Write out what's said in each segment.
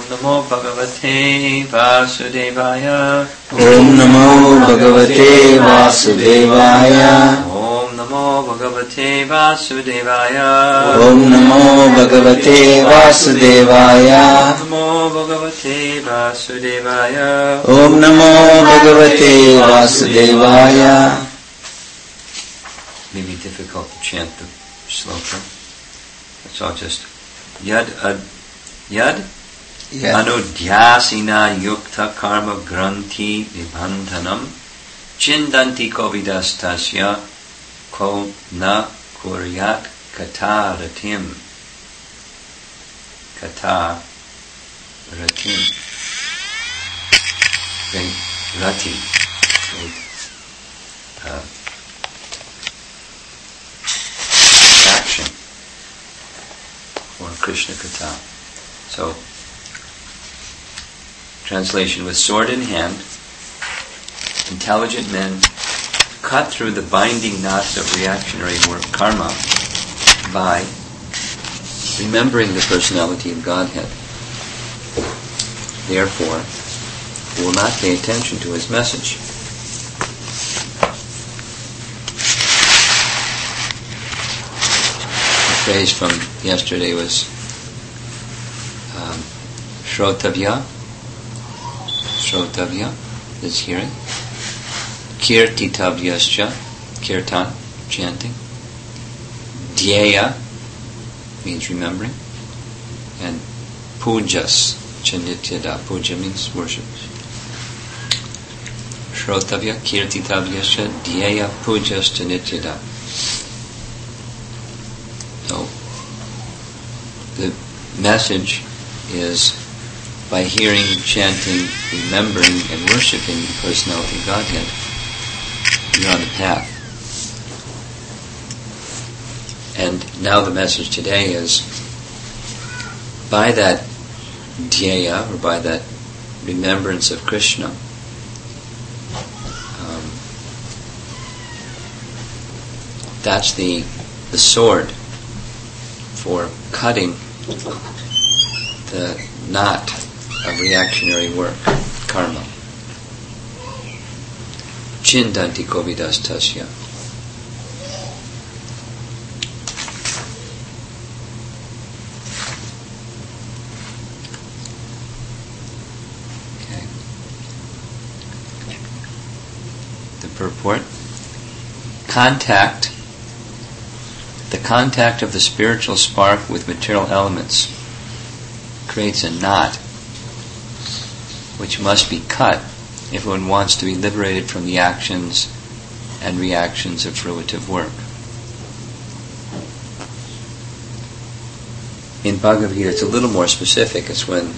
Namo Bhagavate Vasudevaya. Om Namo Bhagavate Vasudevaya. Om Namo Bhagavate Vasudevaya. Om Namo Bhagavate Vasudevaya. Om Namo Bhagavate Vasudevaya. Om Namo Bhagavate Vasudevaya. Maybe difficult to chant the sloka. So I'll just Yad Anudhyasina Yukta Karma Granti Vibandhanam Chindanti Kovidastasya Ko Na Kuryat Kataratim. Rati. Action or Krishna Katha. So, translation: with sword in hand, intelligent men cut through the binding knots of reactionary work karma by remembering the personality of Godhead. Therefore, we will not pay attention to his message. The phrase from yesterday was Shrotavya is hearing. Kirtitavyascha, kirtan, chanting. Dhyeya means remembering. And pujas, chanityada, puja means worship. Shrotavya, kirtitavyascha, dhyeya, pujas, chanityada. So, the message is, by hearing, chanting, remembering, and worshipping the personality of Godhead, you're on the path. And now the message today is, by that dhyeya, or by that remembrance of Krishna, that's the sword for cutting the knot of reactionary work, karma. Chindanti kovidastasya. Okay. The purport: the contact of the spiritual spark with material elements creates a knot which must be cut if one wants to be liberated from the actions and reactions of fruitive work. In Bhagavad Gita, it's a little more specific. It's when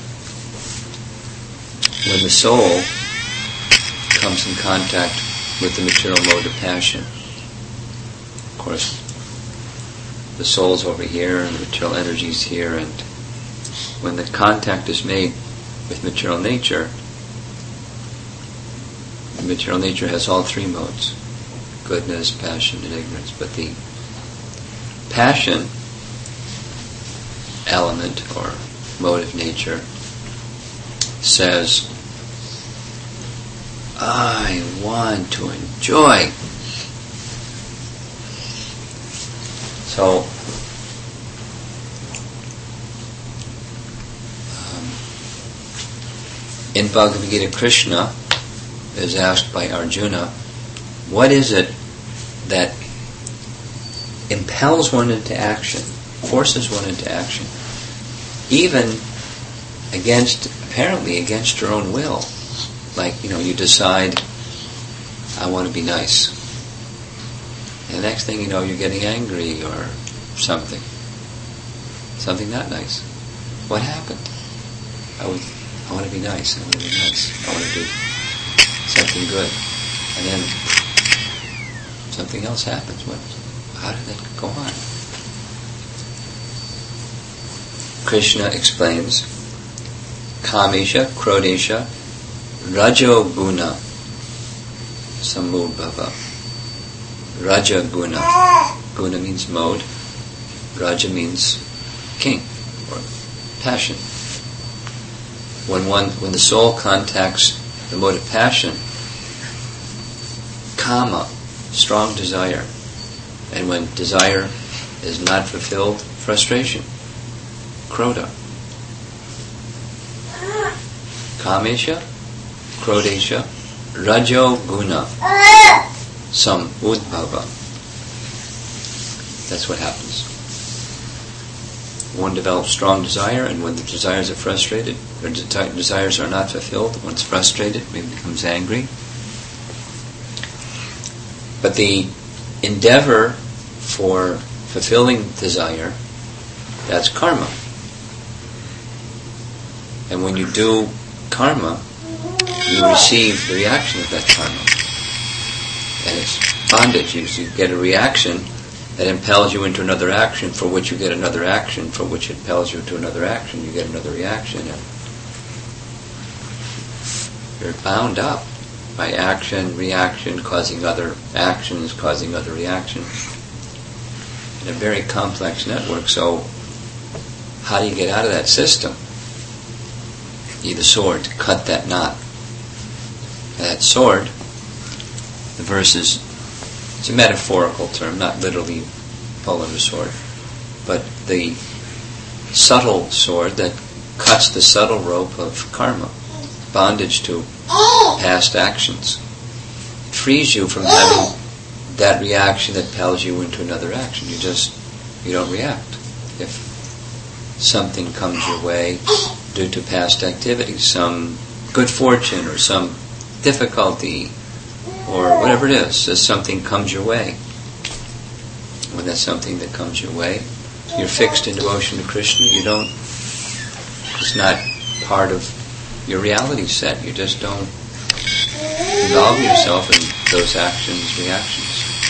the soul comes in contact with the material mode of passion. Of course, the soul's over here and the material energy's here, and when the contact is made with material nature, the material nature has all three modes: goodness, passion, and ignorance. But the passion element or mode of nature says, I want to enjoy. So, in Bhagavad Gita, Krishna is asked by Arjuna, what is it that impels one into action, forces one into action, even apparently against your own will? Like, you decide, I want to be nice. And the next thing you know, you're getting angry or something. Something not nice. What happened? I want to be nice. I want to be nice. I want to do something good. And then something else happens. How did that go on? Krishna explains, Kamesha, Krodesha, Rajo Guna, Samubhava. Raja Guna. Guna means mode. Raja means king or passion. when the soul contacts the mode of passion, kama, strong desire, and when desire is not fulfilled, frustration, krodha. Kamesha, krodesha, rajo guna, sam udbhava. That's what happens. One develops strong desire, and when the desires are frustrated, or desires are not fulfilled, one's frustrated, one becomes angry. But the endeavor for fulfilling desire, that's karma. And when you do karma, you receive the reaction of that karma. And it's bondage. You get a reaction that impels you into another action, for which you get another action, for which impels you to another action, you get another reaction. And you're bound up by action, reaction, causing other actions, causing other reactions. In a very complex network. So how do you get out of that system? You need a sword to cut that knot. And that sword, the verse is, it's a metaphorical term, not literally pulling a sword, but the subtle sword that cuts the subtle rope of karma, bondage to past actions. It frees you from having that reaction that impels you into another action. You don't react. If something comes your way due to past activities, some good fortune or some difficulty or whatever it is, as something comes your way. When that's something that comes your way, you're fixed in devotion to Krishna. It's not part of your reality set. You just don't involve yourself in those actions, reactions.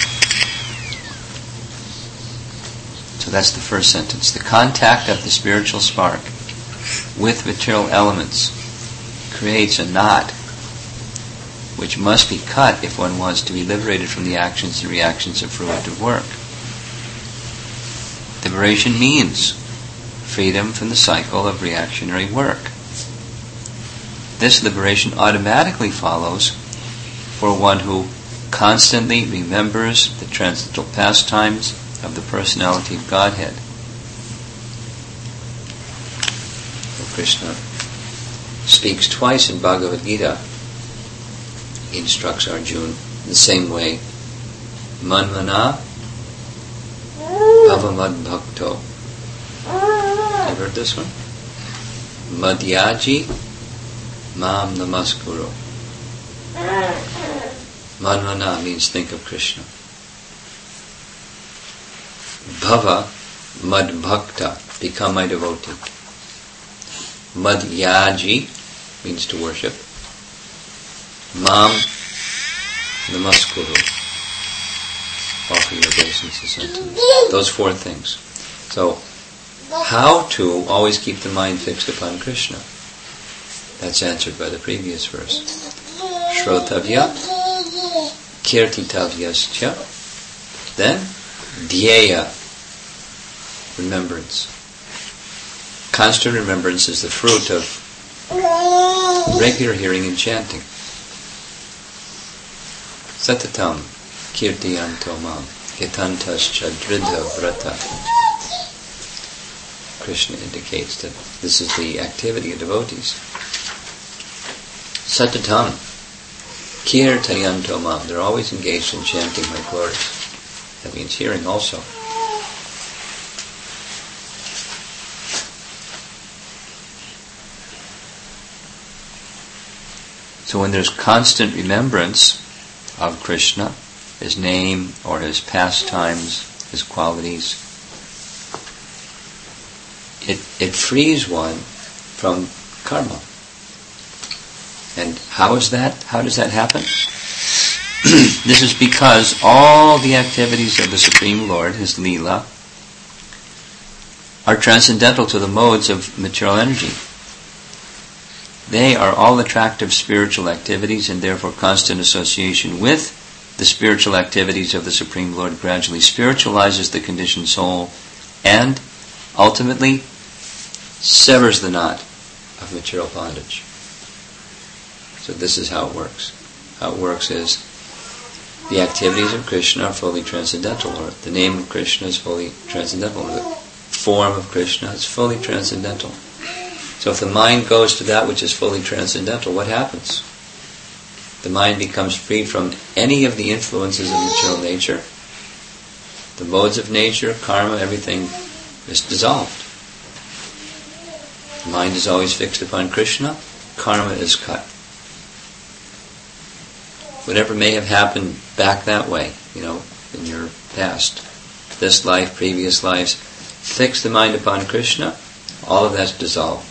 So that's the first sentence. The contact of the spiritual spark with material elements creates a knot which must be cut if one wants to be liberated from the actions and reactions of fruitive work. Liberation means freedom from the cycle of reactionary work. This liberation automatically follows for one who constantly remembers the transcendental pastimes of the personality of Godhead. So Krishna speaks twice in Bhagavad Gita. He instructs Arjuna in the same way. Manmana Bhavamad Bhakto. Have you heard this one? Madhyaji Mam Namaskuru. Manmana means think of Krishna. Bhava Mad Bhakta, become my devotee. Madhyaji means to worship. Mam Namaskuru, offer your obeisances unto me. Those four things. So, how to always keep the mind fixed upon Krishna? That's answered by the previous verse. Shrotavya, Kirtitavyascha, then Dhyeya, remembrance. Constant remembrance is the fruit of regular hearing and chanting. Satatam kirtiyanto mam yatantascha dridha vrata. Krishna indicates that this is the activity of devotees. Satatam kirtayanto mam. They're always engaged in chanting my glories. That means hearing also. So when there's constant remembrance of Krishna, His name or His pastimes, His qualities, it frees one from karma. And how is that? How does that happen? This is because all the activities of the Supreme Lord, His Leela, are transcendental to the modes of material energy. They are all attractive spiritual activities, and therefore constant association with the spiritual activities of the Supreme Lord gradually spiritualizes the conditioned soul and ultimately severs the knot of material bondage. So this is how it works. How it works is the activities of Krishna are fully transcendental, or the name of Krishna is fully transcendental, or the form of Krishna is fully transcendental. So if the mind goes to that which is fully transcendental, what happens? The mind becomes free from any of the influences of material nature. The modes of nature, karma, everything is dissolved. The mind is always fixed upon Krishna. Karma is cut. Whatever may have happened back that way, in your past, this life, previous lives, fix the mind upon Krishna, all of that's dissolved.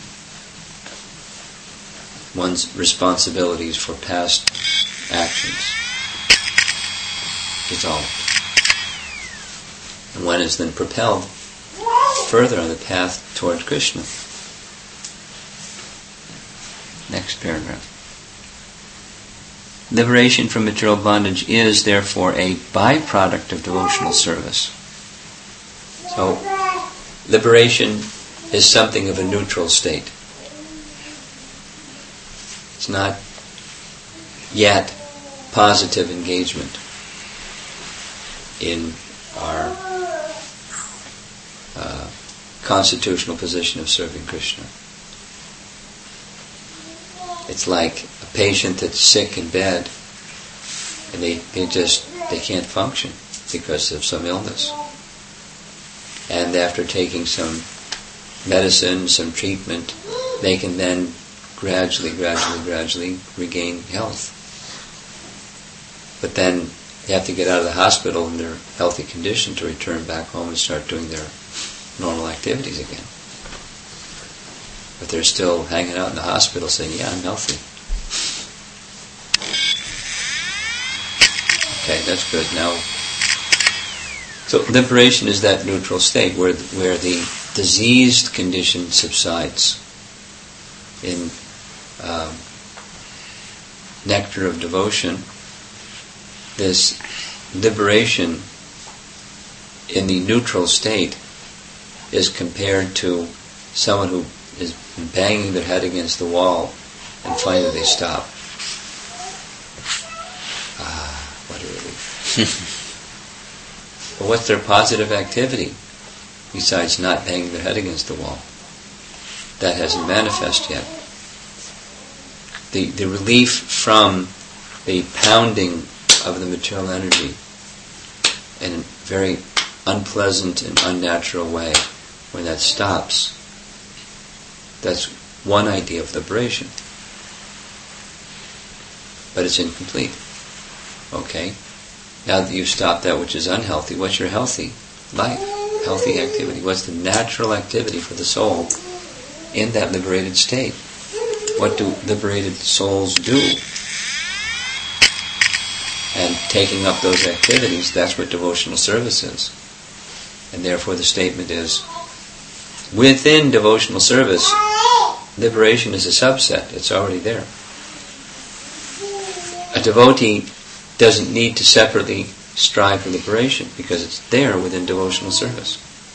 One's responsibilities for past actions dissolved. And one is then propelled further on the path toward Krishna. Next paragraph. Liberation from material bondage is therefore a byproduct of devotional service. So, liberation is something of a neutral state. It's not yet positive engagement in our constitutional position of serving Krishna. It's like a patient that's sick in bed and they can't function because of some illness. And after taking some medicine, some treatment, they can then gradually regain health. But then they have to get out of the hospital in their healthy condition to return back home and start doing their normal activities again. But they're still hanging out in the hospital saying, yeah, I'm healthy. Okay, that's good. Now, so liberation is that neutral state where the diseased condition subsides. In Nectar of Devotion, this liberation in the neutral state is compared to someone who is banging their head against the wall and finally they stop. What a relief. But what's their positive activity besides not banging their head against the wall? That hasn't manifested yet. The relief from the pounding of the material energy in a very unpleasant and unnatural way, when that stops, that's one idea of liberation. But it's incomplete. Okay? Now that you've stopped that which is unhealthy, what's your healthy life? Healthy activity? What's the natural activity for the soul in that liberated state? What do liberated souls do? And taking up those activities, that's what devotional service is. And therefore the statement is, within devotional service, liberation is a subset. It's already there. A devotee doesn't need to separately strive for liberation because it's there within devotional service.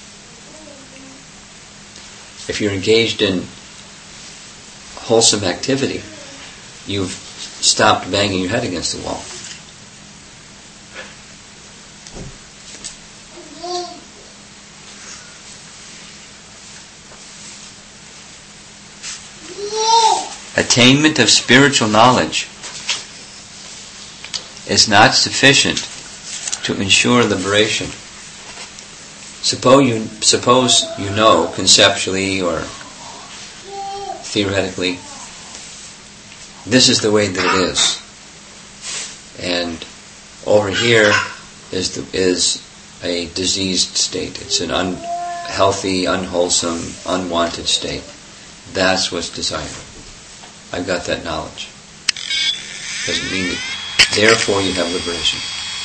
If you're engaged in wholesome activity, you've stopped banging your head against the wall. Attainment of spiritual knowledge is not sufficient to ensure liberation. Suppose you know conceptually or theoretically, this is the way that it is, and over here is a diseased state. It's an unhealthy, unwholesome, unwanted state. That's what's desired. I've got that knowledge. Doesn't mean that therefore you have liberation.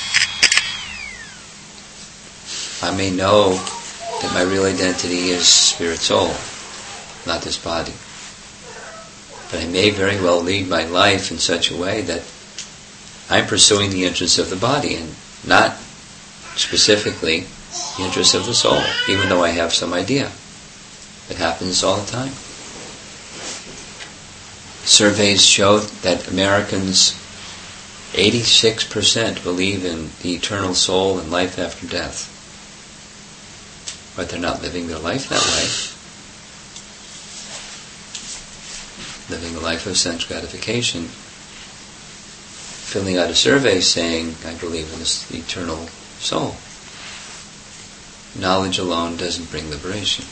I may know that my real identity is spirit soul, not this body. But I may very well lead my life in such a way that I'm pursuing the interests of the body and not specifically the interests of the soul, even though I have some idea. It happens all the time. Surveys show that Americans, 86% believe in the eternal soul and life after death. But they're not living their life that way. Living a life of sense gratification. Filling out a survey saying, I believe in this eternal soul. Knowledge alone doesn't bring liberation.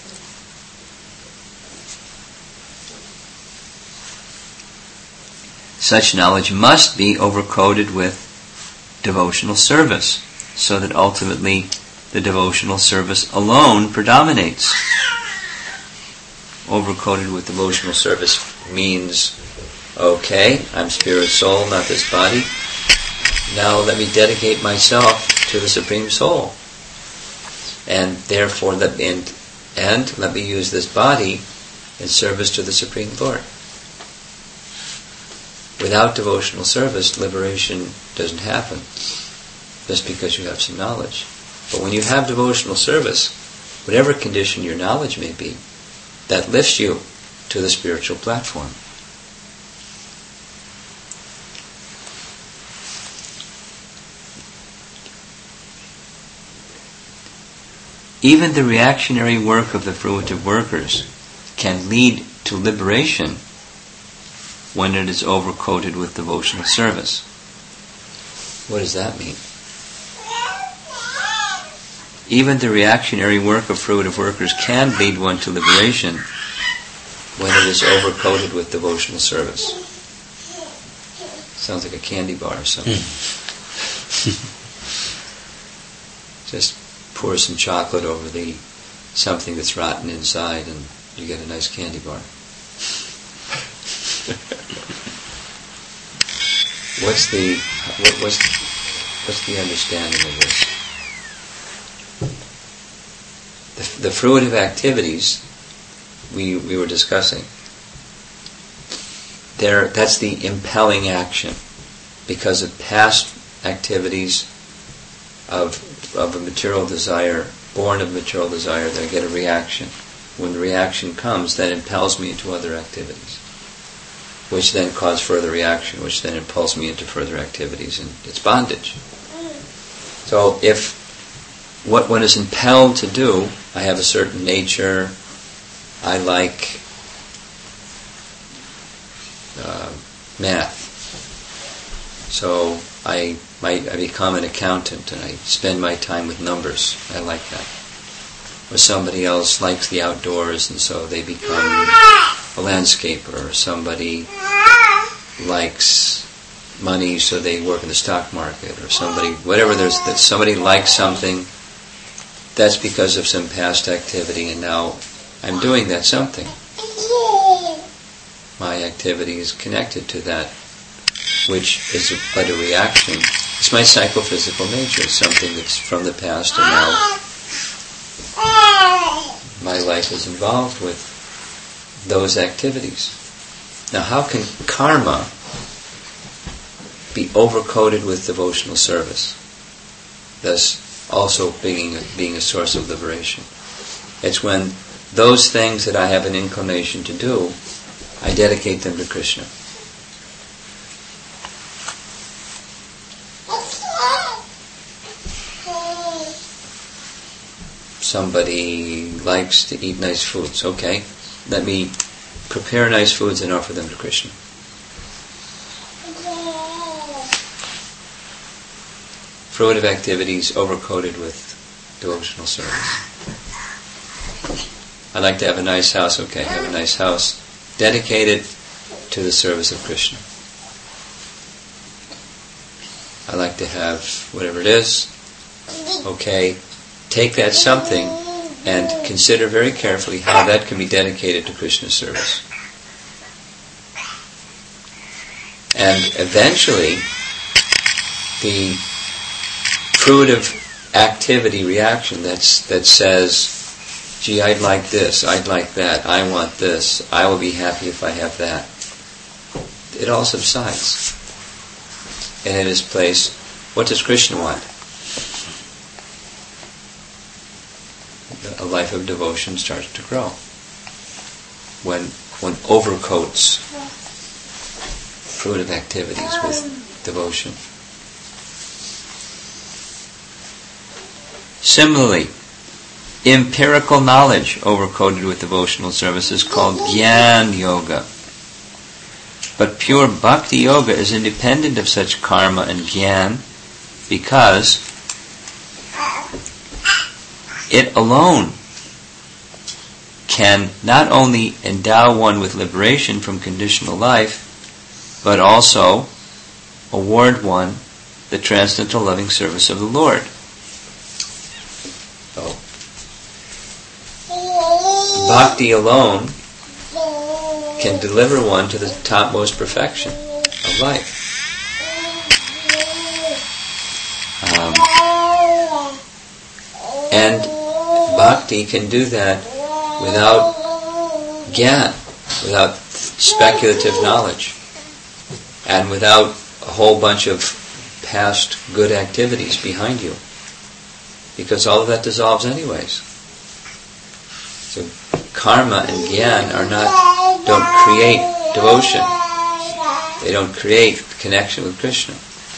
Such knowledge must be overcoated with devotional service, so that ultimately the devotional service alone predominates. Overcoated with devotional service means, okay, I'm spirit soul, not this body. Now let me dedicate myself to the Supreme Soul. And therefore, let me use this body in service to the Supreme Lord. Without devotional service, liberation doesn't happen, just because you have some knowledge. But when you have devotional service, whatever condition your knowledge may be, that lifts you to the spiritual platform. Even the reactionary work of the fruitive workers can lead to liberation when it is overcoated with devotional service. What does that mean? Even the reactionary work of fruitive workers can lead one to liberation when it is overcoated with devotional service. Sounds like a candy bar or something. Just pour some chocolate over something that's rotten inside and you get a nice candy bar. What's the understanding of this? The fruitive activities we were discussing, that's the impelling action. Because of past activities of a material desire, born of material desire, they get a reaction. When the reaction comes, that impels me into other activities, which then cause further reaction, which then impels me into further activities, and it's bondage. So if what one is impelled to do, I have a certain nature, I like math, so I become an accountant and I spend my time with numbers, I like that. Or somebody else likes the outdoors and so they become a landscaper, or somebody likes money so they work in the stock market, or somebody likes something, that's because of some past activity and now I'm doing that something. My activity is connected to that, which is but a reaction. It's my psychophysical nature, it's something that's from the past and now my life is involved with those activities. Now, how can karma be overcoated with devotional service, thus also being a source of liberation? It's when those things that I have an inclination to do, I dedicate them to Krishna. Somebody likes to eat nice foods. Okay, let me prepare nice foods and offer them to Krishna. Fruitive activities overcoated with devotional service. I'd like to have a nice house. Okay, have a nice house. Dedicate it to the service of Krishna. I like to have whatever it is. Okay, take that something and consider very carefully how that can be dedicated to Krishna's service. And eventually, the fruitive activity reaction that says, gee, I'd like this, I'd like that, I want this, I will be happy if I have that, it all subsides. And in its place, what does Krishna want? A life of devotion starts to grow. When one overcoats fruitive activities with devotion. Similarly, empirical knowledge overcoated with devotional service is called Jnana Yoga. But pure Bhakti Yoga is independent of such karma and jnana because it alone can not only endow one with liberation from conditional life, but also award one the transcendental loving service of the Lord. So, Bhakti alone can deliver one to the topmost perfection of life. And Bhakti can do that without jnana, without speculative knowledge, and without a whole bunch of past good activities behind you, because all of that dissolves anyways. So karma and jnana don't create devotion. They don't create connection with Krishna.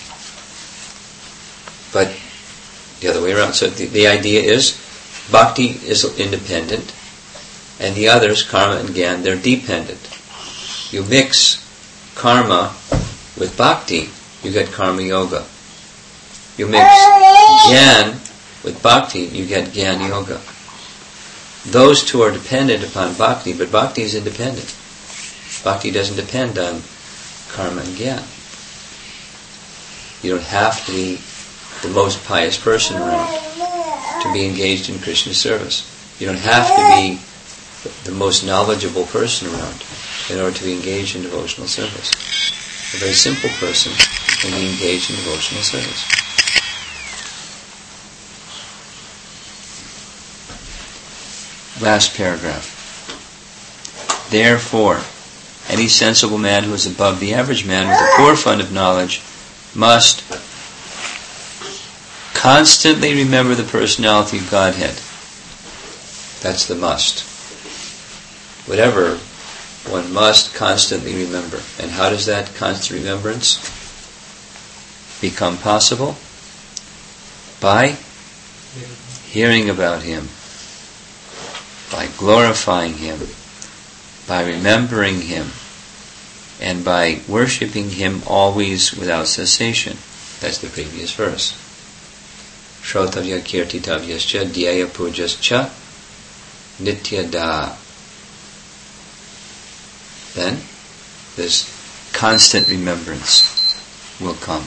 But the other way around. So the idea is bhakti is independent, and the others, karma and jnana, they're dependent. You mix karma with bhakti, you get karma yoga. You mix jnana with bhakti, you get jnana yoga. Those two are dependent upon bhakti, but bhakti is independent. Bhakti doesn't depend on karma and jnana. You don't have to be the most pious person around to be engaged in Krishna service. You don't have to be the most knowledgeable person around in order to be engaged in devotional service. A very simple person can be engaged in devotional service. Last paragraph. Therefore, any sensible man who is above the average man with a poor fund of knowledge must constantly remember the personality of Godhead. That's the must. Whatever, one must constantly remember. And how does that constant remembrance become possible? By hearing about Him, by glorifying Him, by remembering Him, and by worshipping Him always without cessation. That's the previous verse. Shrotavya kirtitavyascha dhyaya pujascha nityada. Then this constant remembrance will come.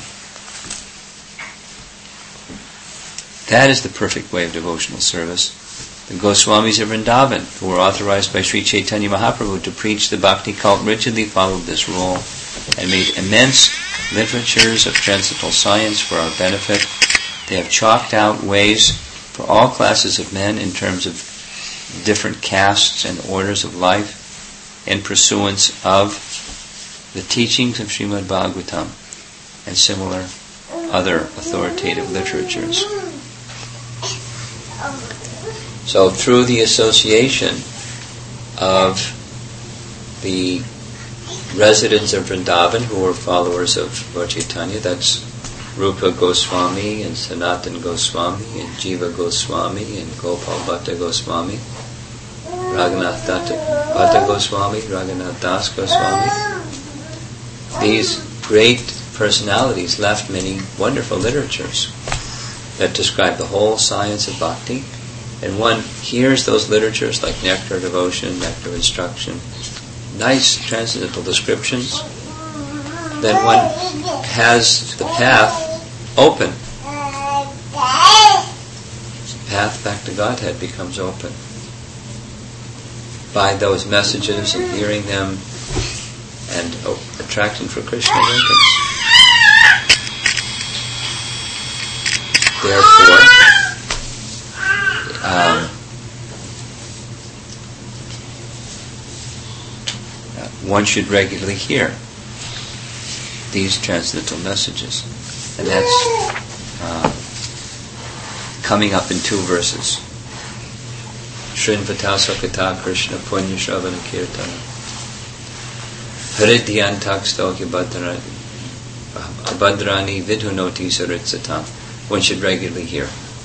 That is the perfect way of devotional service. The Goswamis of Vrindavan, who were authorized by Sri Chaitanya Mahaprabhu to preach the Bhakti cult, rigidly followed this rule and made immense literatures of transcendental science for our benefit. They have chalked out ways for all classes of men in terms of different castes and orders of life in pursuance of the teachings of Srimad Bhagavatam and similar other authoritative literatures. So through the association of the residents of Vrindavan who were followers of Lord Chaitanya, that's Rupa Goswami and Sanatan Goswami and Jiva Goswami and Gopal Bhatta Goswami, Raghunath Bhatta Goswami, Raghunath Das Goswami. These great personalities left many wonderful literatures that describe the whole science of bhakti. And one hears those literatures like Nectar of Devotion, Nectar of Instruction, nice transcendental descriptions, then one has the path open. The path back to Godhead becomes open by those messages and hearing them and attraction for Krishna awakens. Therefore, one should regularly hear these transcendental messages, and that's coming up in 2 verses. Shrinvata Sakata Krishna Punya Shravana Kirtana. Haridhyantakstoki abhadrani vidhunoti saritsatam. One should regularly hear.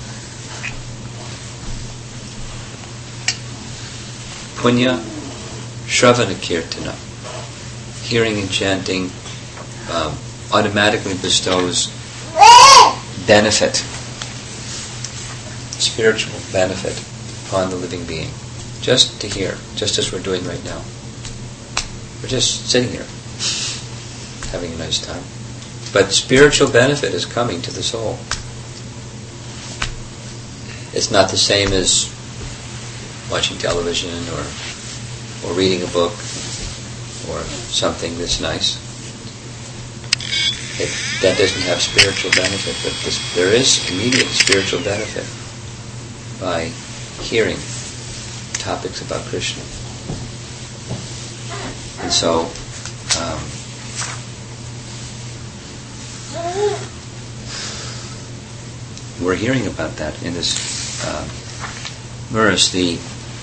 Punya Shravana Kirtana. Hearing and chanting automatically bestows benefit, spiritual benefit upon the living being. Just to hear, just as we're doing right now. We're just sitting here, having a nice time. But spiritual benefit is coming to the soul. It's not the same as watching television or reading a book or something that's nice. That doesn't have spiritual benefit, but there is immediate spiritual benefit by hearing topics about Krishna. And so, we're hearing about that in this verse. The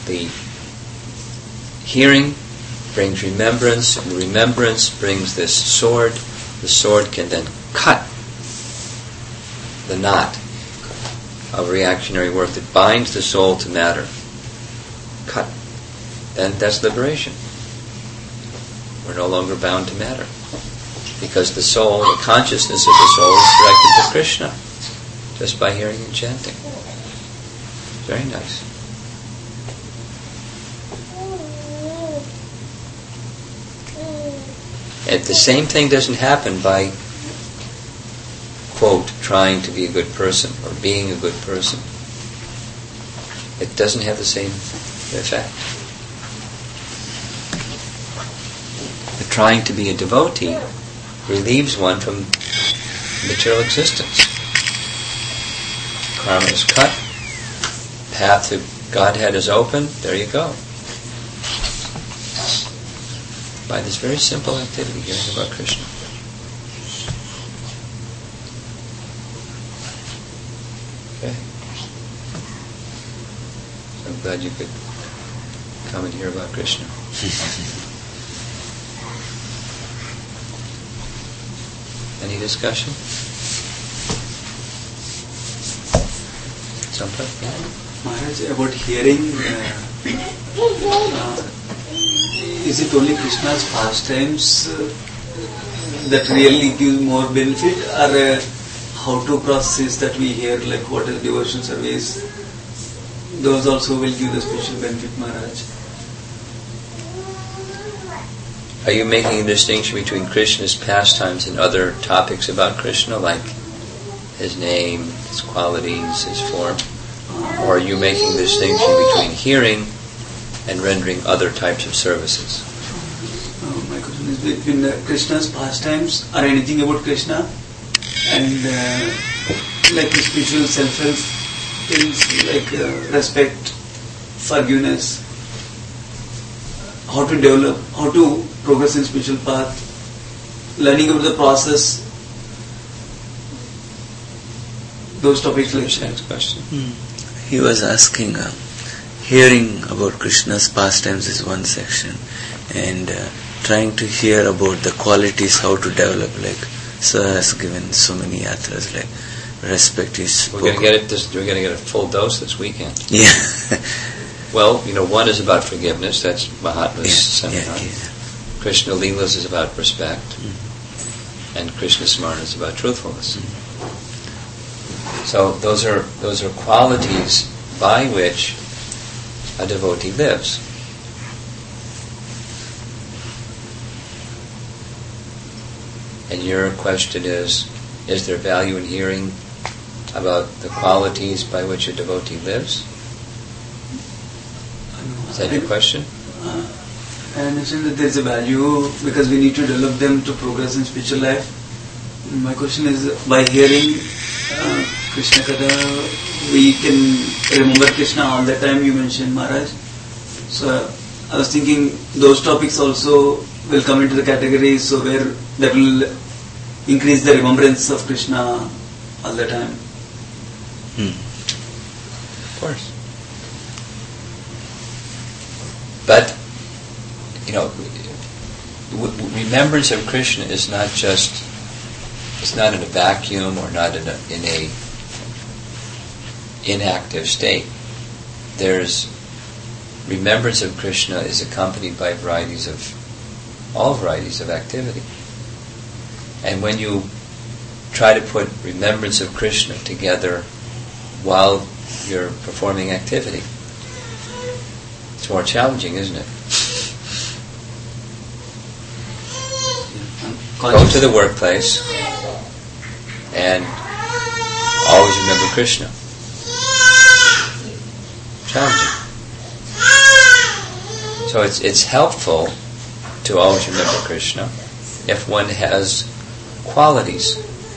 hearing brings remembrance, and the remembrance brings this sword. The sword can then cut the knot of reactionary work that binds the soul to matter. Cut. Then that's liberation. We're no longer bound to matter. Because the soul, the consciousness of the soul is directed to Krishna just by hearing and chanting. Very nice. And the same thing doesn't happen by, quote, trying to be a good person or being a good person. It doesn't have the same effect. But trying to be a devotee relieves one from material existence. Karma is cut, path to Godhead is open, there you go. By this very simple activity, hearing about Krishna. Okay. So I'm glad you could come and hear about Krishna. Any discussion? Sampath? Maharaj, about hearing, is it only Krishna's pastimes that really give more benefit, or how to process that we hear, like what is devotion service, those also will give the special benefit, Maharaj? Are you making a distinction between Krishna's pastimes and other topics about Krishna, like his name, his qualities, his form? Or are you making a distinction between hearing and rendering other types of services? My question is between Krishna's pastimes or anything about Krishna and like spiritual self-help things like respect, forgiveness, how to develop, how to progress in spiritual path, learning about the process, those topics like that. Question. He was asking, hearing about Krishna's pastimes is one section, and trying to hear about the qualities, how to develop, like Sir has given so many yatras, like respect is. We're going to get a full dose this weekend. Yeah. Well, one is about forgiveness. That's Mahatma's seminar. Yeah. Krishna Leelas is about respect, and Krishna Smarana is about truthfulness. So those are qualities by which a devotee lives. And your question is there value in hearing about the qualities by which a devotee lives? Is that your question? I understand that there is a value because we need to develop them to progress in spiritual life. My question is, by hearing Krishna Katha, we can remember Krishna all the time, you mentioned, Maharaj. So I was thinking those topics also will come into the category, so where that will increase the remembrance of Krishna all the time. Of course. But, remembrance of Krishna is not just, it's not in a vacuum or not in a inactive state. There's remembrance of Krishna is accompanied by all varieties of activity. And when you try to put remembrance of Krishna together while you're performing activity, it's more challenging, isn't it? Go to the workplace and always remember Krishna. Challenging. So it's helpful to always remember Krishna if one has qualities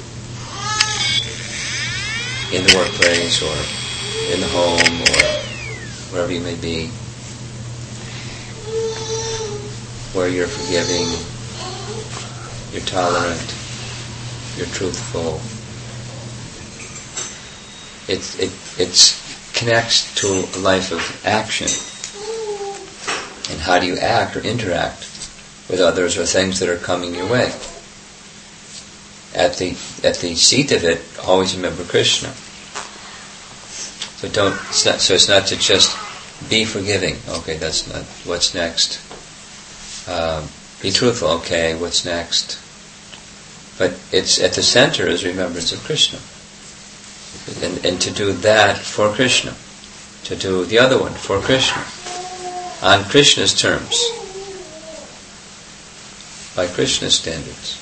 in the workplace or in the home or wherever you may be, where you're forgiving, you're tolerant, you're truthful. It connects to a life of action. And how do you act or interact with others or things that are coming your way? At the seat of it, always remember Krishna. So it's not to just be forgiving. Okay, that's not. What's next? Be truthful. Okay, what's next? But it's at the center is remembrance of Krishna, and to do that for Krishna, to do the other one for Krishna, on Krishna's terms, by Krishna's standards.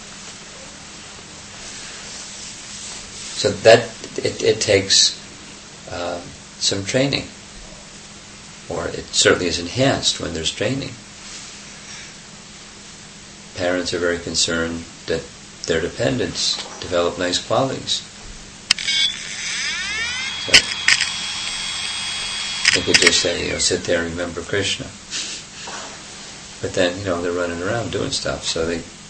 So that it takes some training, or it certainly is enhanced when there's training. Parents are very concerned that their dependents develop nice qualities. So they could just say, sit there and remember Krishna. But then, they're running around doing stuff, so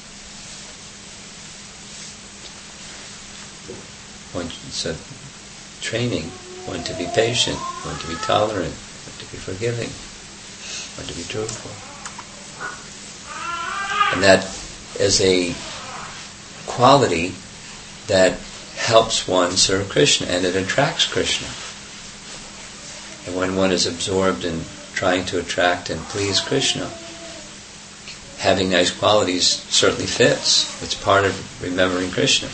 so training one to be patient, one to be tolerant, one to be forgiving, one to be truthful. And that is a quality that helps one serve Krishna, and it attracts Krishna. And when one is absorbed in trying to attract and please Krishna, having nice qualities certainly fits. It's part of remembering Krishna.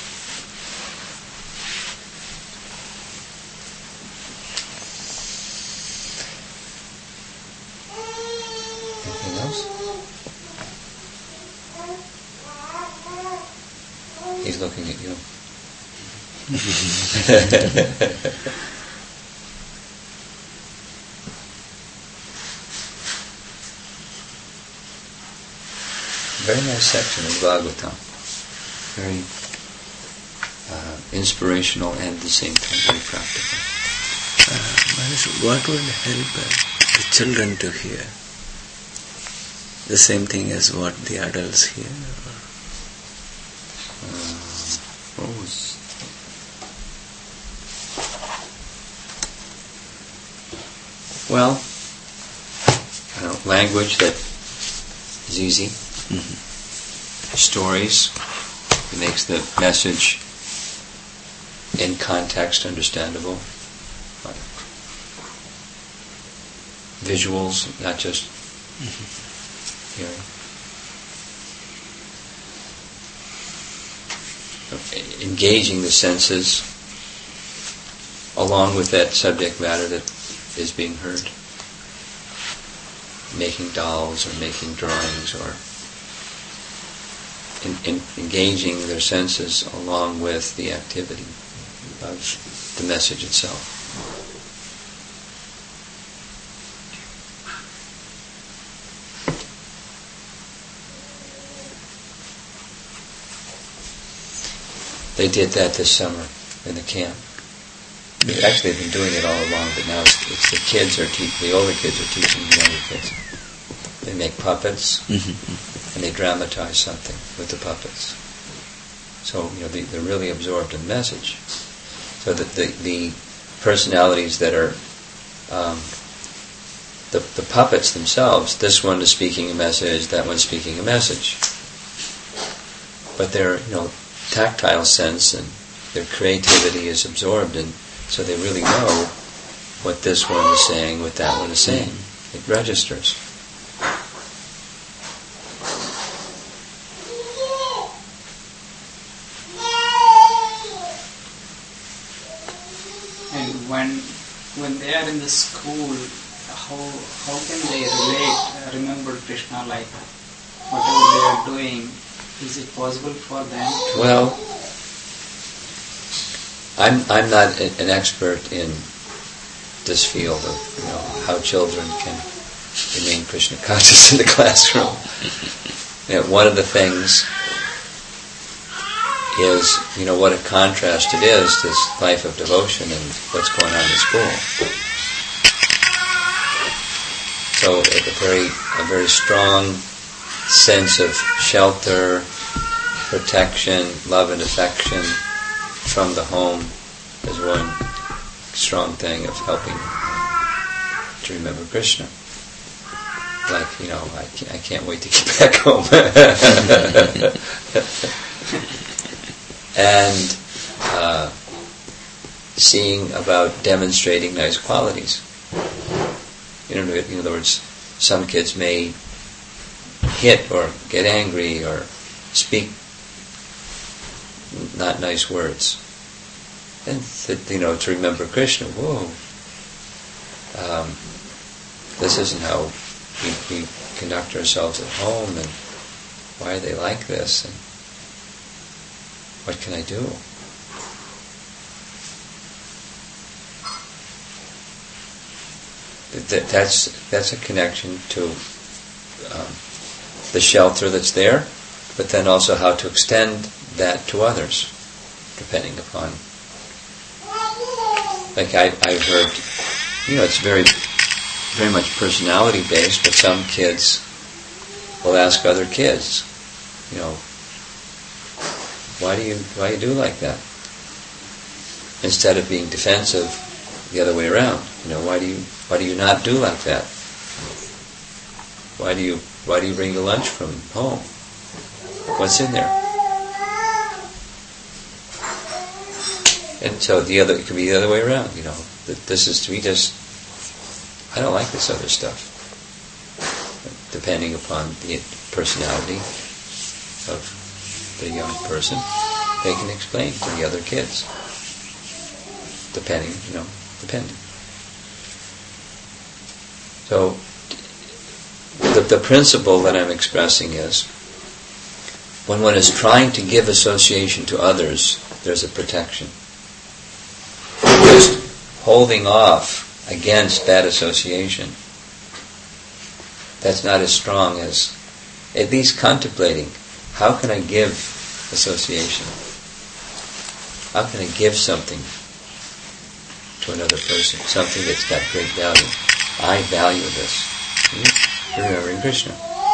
Anything else? He's looking at you. Very nice section of Bhagavatam. Very inspirational and at the same time very practical. Maharaj, what would help the children to hear? The same thing as what the adults hear? Well, language that is easy. Mm-hmm. Stories. It makes the message in context understandable. Visuals, not just hearing. Engaging the senses along with that subject matter that is being heard. Making dolls or making drawings or engaging their senses along with the activity of the message itself. They did that this summer in the camp. Actually, they've been doing it all along, but now it's the kids are the older kids are teaching the younger kids. They make puppets, and they dramatize something with the puppets. So they're really absorbed in the message. So that the personalities that are the puppets themselves, this one is speaking a message, that one's speaking a message. But their tactile sense and their creativity is absorbed, and so they really know what this one is saying, what that one is saying. It registers. And when they are in the school, how can they remember Krishna, like whatever they are doing? Is it possible for them? Well, I'm not an expert in this field of how children can remain Krishna conscious in the classroom. One of the things is what a contrast it is, this life of devotion and what's going on in school. So a very strong sense of shelter, protection, love and affection from the home is one strong thing of helping to remember Krishna. Like, I can't wait to get back home. And seeing about demonstrating nice qualities. In other words, some kids may hit or get angry or speak not nice words. And to remember Krishna, this isn't how we conduct ourselves at home, and why are they like this, and what can I do? That's a connection to the shelter that's there, but then also how to extend that to others, depending upon. Like I've heard, it's very, very much personality based, but some kids will ask other kids, why do you do like that? Instead of being defensive, the other way around. Why do you not do like that? Why do you bring your lunch from home? What's in there? And so it could be the other way around. This is to me just, I don't like this other stuff. Depending upon the personality of the young person, they can explain to the other kids. Depending. So the principle that I'm expressing is, when one is trying to give association to others, there's a protection. Just holding off against that association, that's not as strong as at least contemplating, how can I give association? How can I give something to another person, something that's got great value? I value this. Remembering Krishna.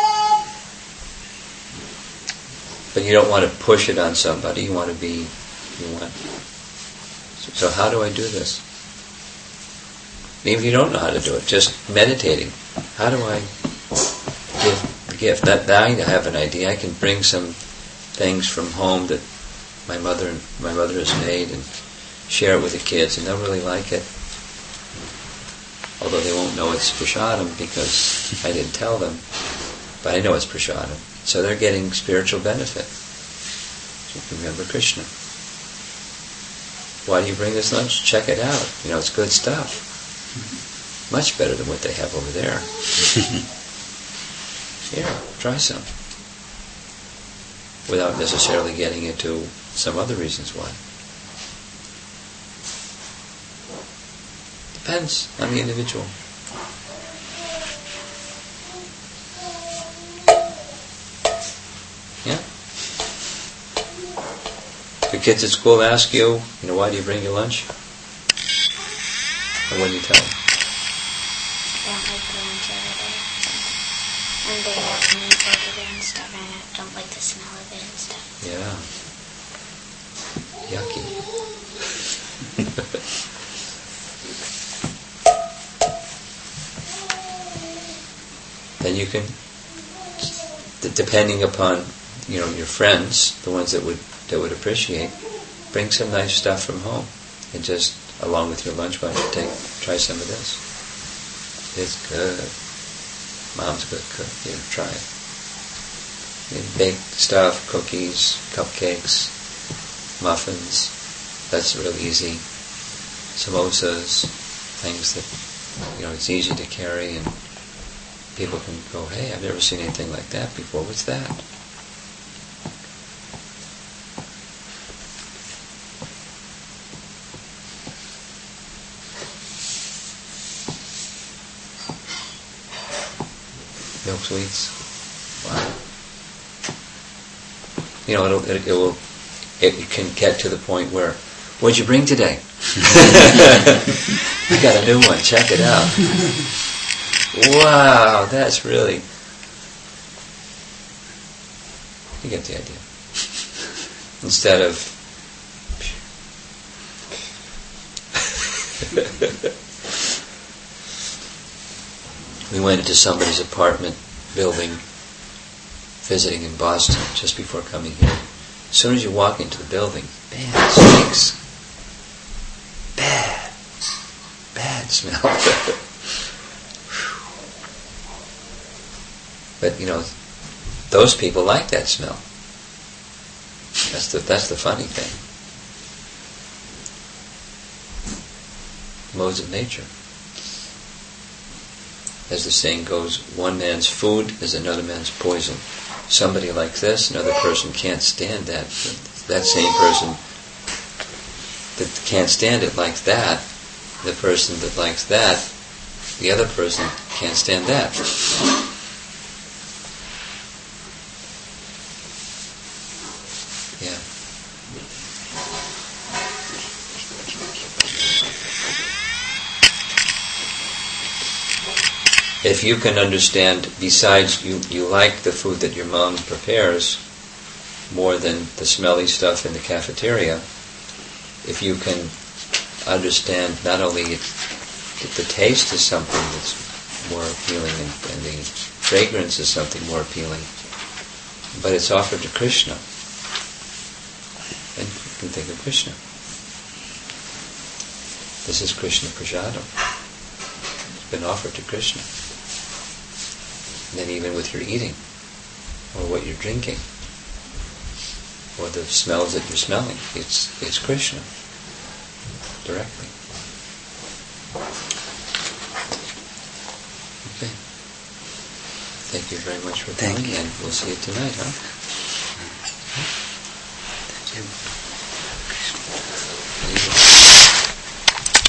But you don't want to push it on somebody. You want. So how do I do this? Even if you don't know how to do it, just meditating. How do I give the gift? That I have an idea. I can bring some things from home that my mother has made and share it with the kids, and they'll really like it. Although they won't know it's prasadam because I didn't tell them, but I know it's prasadam. So they're getting spiritual benefit. So you can remember Krishna. Why do you bring this lunch? Check it out. It's good stuff. Much better than what they have over there. Here, try some. Without necessarily getting into some other reasons why. Depends on the individual. Yeah? The kids at school ask you, why do you bring your lunch? And what do you tell them? I don't like the lunch over there. And they have meat over there and stuff, and I don't like the smell of it and stuff. Yeah. Yucky. can, depending upon your friends, the ones that would appreciate, bring some nice stuff from home, and just along with your lunch money, try some of this. It's good. Mom's a good cook. Try it. Baked stuff, cookies, cupcakes, muffins. That's real easy. Samosas, things that it's easy to carry, and people can go, "Hey, I've never seen anything like that before. What's that?" Milk sweets. Wow. It can get to the point where, "What'd you bring today?" "I got a new one. Check it out." Wow, that's really... You get the idea. Instead of... We went into somebody's apartment building, visiting in Boston just before coming here. As soon as you walk into the building, man, it stinks. Bad smell. But those people like that smell. That's the funny thing. Modes of nature. As the saying goes, one man's food is another man's poison. Somebody like this, another person can't stand that. That same person that can't stand it likes that. The person that likes that, the other person can't stand that. Yeah. If you can understand, besides you like the food that your mom prepares more than the smelly stuff in the cafeteria, if you can understand not only the taste is something that's more appealing and the fragrance is something more appealing, but it's offered to Krishna. And you can think of Krishna. This is Krishna Prasadam. It's been offered to Krishna. And then even with your eating, or what you're drinking, or the smells that you're smelling, it's Krishna directly. Okay. Thank you very much for coming, and we'll see you tonight, huh? Thank you.